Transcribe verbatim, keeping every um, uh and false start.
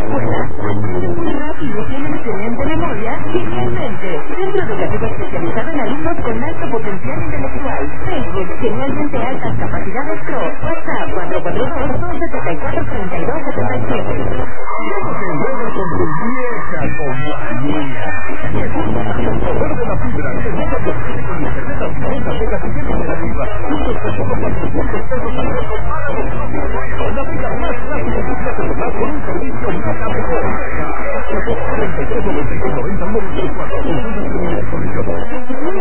escuela. Rápido, tiene excelente memoria y Genialmente, centro educativo especializado en alumnos con alto potencial intelectual. Facebook, Genialmente Altas Capacidades Pro. WhatsApp cuatro cuatro dos, dos siete cuatro, tres dos siete siete. No te enredes con tu vieja compañía. El poder de la fibra que no te ofrece con internet a cincuenta megas y media operativa. Juntos por solo cuatrocientos pesos al mes para los propios dueños. La vida más rápida de tu celular con un servicio mega mejor. cuarenta y tres, noventa y seis, noventa, uno, tres, cuatro. Consulta términos y condiciones.